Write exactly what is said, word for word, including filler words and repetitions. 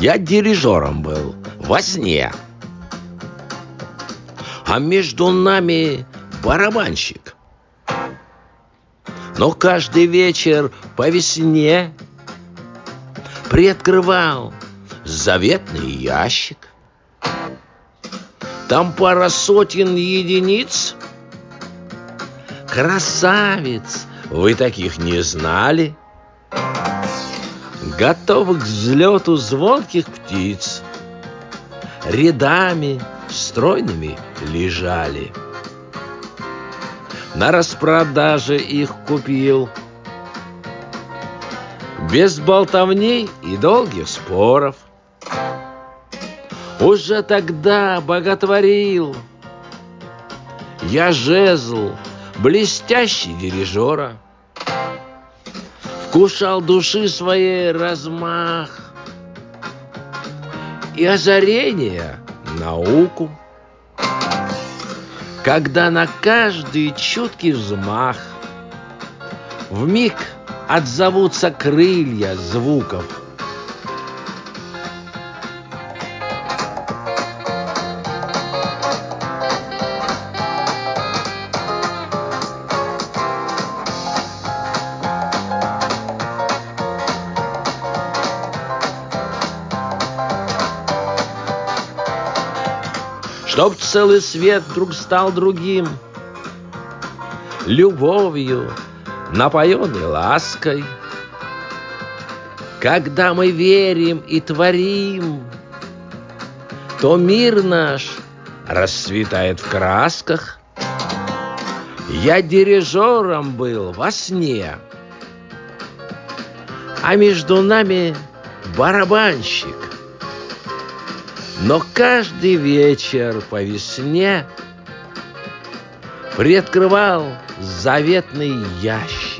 Я дирижером был во сне, а между нами барабанщик. Но каждый вечер по весне приоткрывал заветный ящик. Там пара сотен единиц. Красавиц, вы таких не знали. Готовы к взлету звонких птиц. Рядами стройными лежали. На распродаже их купил. Без болтовней и долгих споров. Уже тогда боготворил я жезл блестящий дирижера. Вкушал души своей размах и озарение науку. Когда на каждый чуткий взмах вмиг отзовутся крылья звуков. Чтоб целый свет вдруг стал другим, любовью, напоенной лаской. Когда мы верим и творим, то мир наш расцветает в красках. Я дирижером был во сне, а между нами барабанщик. Но каждый вечер по весне приоткрывал заветный ящик.